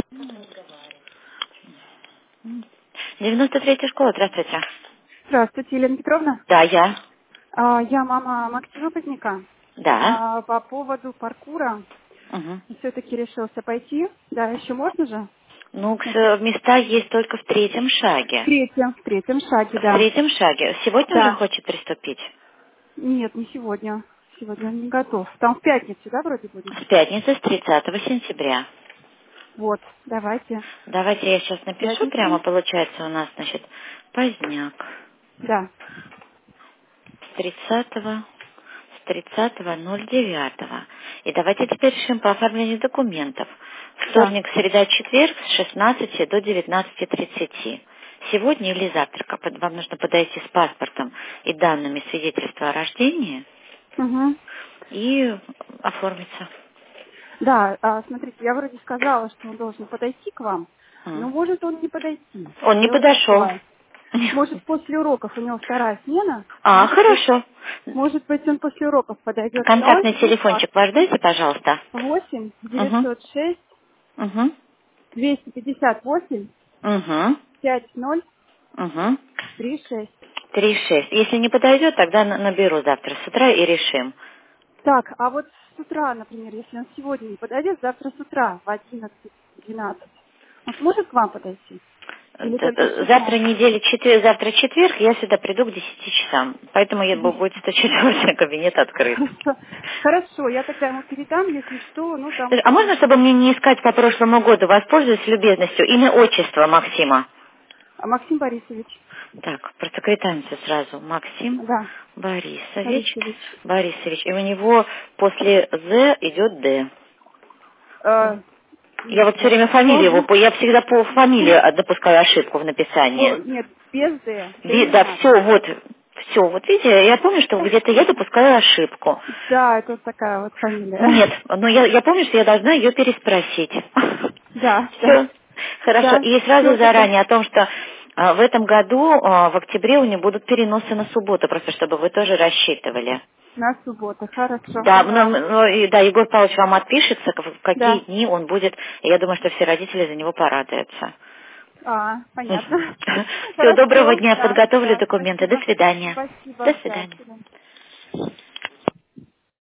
93-я школа, здравствуйте. Здравствуйте, Елена Петровна. Да, я. Я мама Максима Поздняка. Да. По поводу паркура Угу. все-таки решился пойти. Да, еще можно же? Ну, Значит, места есть только в третьем в шаге. третьем шаге, В да. третьем шаге. Сегодня уже Да. хочет приступить? Нет, не сегодня. Сегодня он не готов. Там в пятницу, да, вроде будет? С пятницы, с 30 сентября. Вот, давайте. Давайте я сейчас В напишу прямо, пятницу. получается у нас, значит, Поздняк. Да, С 30 с 30.09. И давайте теперь решим по оформлению документов. да. Вторник, среда, четверг с 16 до 19:30. Сегодня или завтра вам нужно подойти с паспортом и данными свидетельства о рождении Угу. и оформиться. Да, смотрите, я вроде сказала, что он должен подойти к вам, но может он не подойти. Он не Дело подошел. такое. Может, после уроков у него вторая смена. А, хорошо. Может быть, он после уроков подойдет. Контактный 0, телефончик ваш дайте, пожалуйста. 8 Угу. 906 Угу. 258 Угу. 50 Угу. 36. 3,6. Если не подойдет, тогда наберу завтра с утра и решим. Так, а вот с утра, например, если он сегодня не подойдет, завтра с утра в 11-12, он сможет к вам подойти? Или только с Завтра утра? неделя, завтра четверг, я сюда приду к 10 часам. Поэтому будет стучать в кабинет открыт. Хорошо. Хорошо, я тогда ему передам, если что, ну там А можно, чтобы мне не искать по прошлому году, воспользуюсь любезностью, имя, отчество Максима? Максим Борисович. Так, просекретаримся сразу. Максим Да, Борисович. Борисович. Борисович. И у него после З идет Д. Э, Я вот все время фамилию его, я всегда по фамилии допускаю ошибку в написании. Нет, без Д. Д не Да, надо. все, вот видите, я помню, что где-то я допускаю ошибку. Да, это вот такая вот фамилия. Нет, но я помню, что я должна ее переспросить. Да, да, Все, хорошо. да. И Все сразу тогда заранее о том, что в этом году, в октябре, у них будут переносы на субботу, просто чтобы вы тоже рассчитывали. на субботу. Хорошо, Да, поняла. да, Егор Павлович вам отпишется, в какие Да. дни он будет. И я думаю, что все родители за него порадуются. Понятно. Всего доброго Хорошо, дня, да, подготовлю да, документы. До спасибо. свидания. До Спасибо, да, до свидания. свидания.